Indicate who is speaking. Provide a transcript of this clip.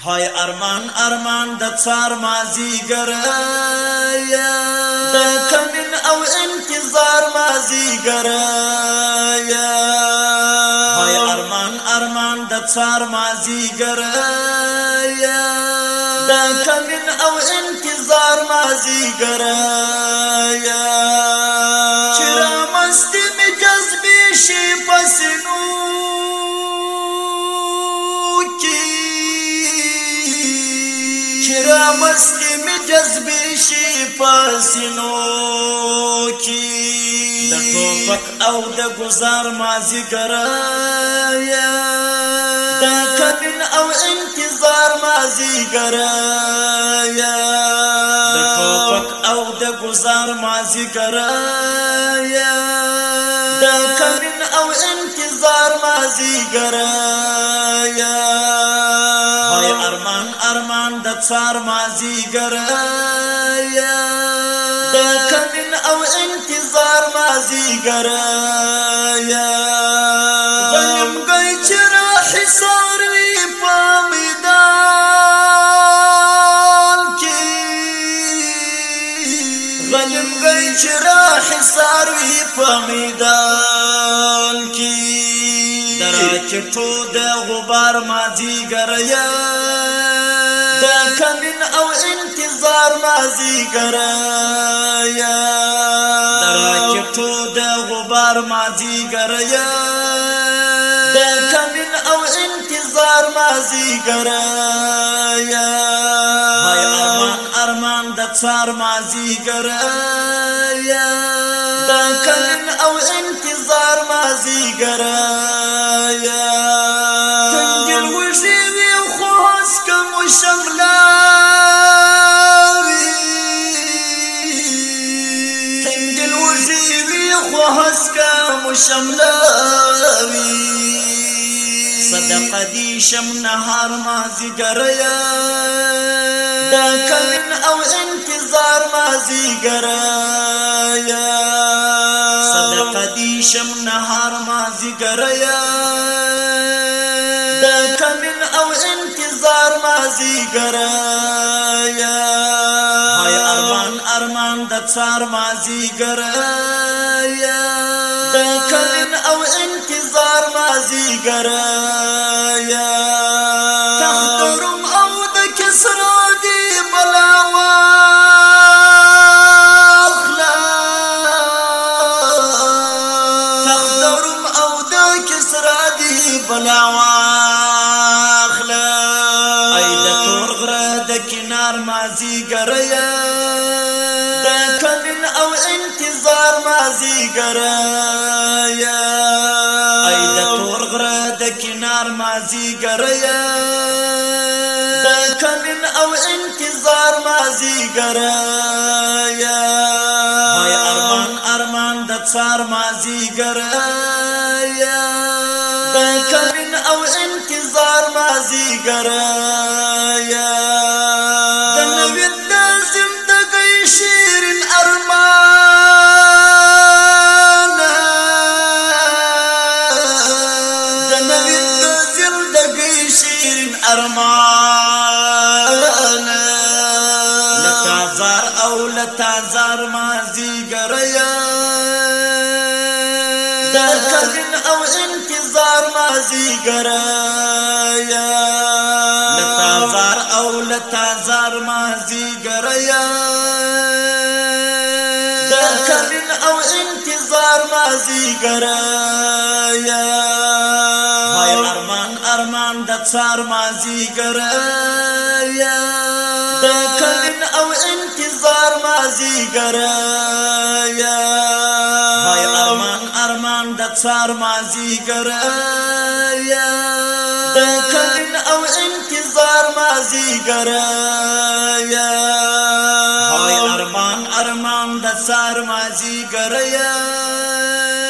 Speaker 1: های ارمان ارمان د څار مازیګر یا د کمن او انتظار مازیګر یا های ارمان ارمان د څار مازیګر یا د کمن او انتظار مازیګر یا چرا مستی می جذبی شي پسینو چرا مستی می جذبی شي پسینو کی د توفق او د گزار مازیګر یا د کمن او انتظار مازیګر یا د توفق او د گزار مازیګر یا د کمن او انتظار مازیګر یا های ارمان ارمان د څار مازیګر یا د کمن او انتظار مازیګر یا غنم گئی چرا حصار وی په میدان کې غنم گئی چرا حصار وی په میدان کې چټو د غبار مازیګر یا د کمن او انتظار مازیګر یا چټو د غبار مازیګر یا د کمن او انتظار مازیګر یا های ارمان ارمان د څار مازیګر یا د کمن او انتظار مازیګر شملاوی صدق دی شم نهار مازیګر یا د کمن او انتظار مازیګر یا صدق دی شم نهار مازیګر یا د کمن او انتظار مازیګر یا های ارمان ارمان د څار مازیګر یا د کمن او انتظار مازیګر یا تخدرم او د کسرا دی بلا واخلا تخدرم او د کسرا دی بلا واخلا ای د تور غره د کنار مازیګر یا د کمن او انتظار مازیګر یا ای د تور غره د کنار مازیګر یا د کمن او انتظار مازیګر یا های ارمان ارمان د څار مازیګر یا د کمن او انتظار مازیګر یا د نوې د زندګۍ شیرین ارمان د نوې د زندګۍ شیرین ارمان لتازار او لتازار مازیګر یا د کمن او انتظار مازیګر یا لتازار او لتازار مازیګر یا د کمن او انتظار مازیګر یا های ارمان ارمان د څار مازیګر یا د کمن او انتظار مازیګر یا های ارمان ارمان د څار مازیګر یا د کمن او انتظار مازیګر یا های ارمان ارمان د څار مازیګر یا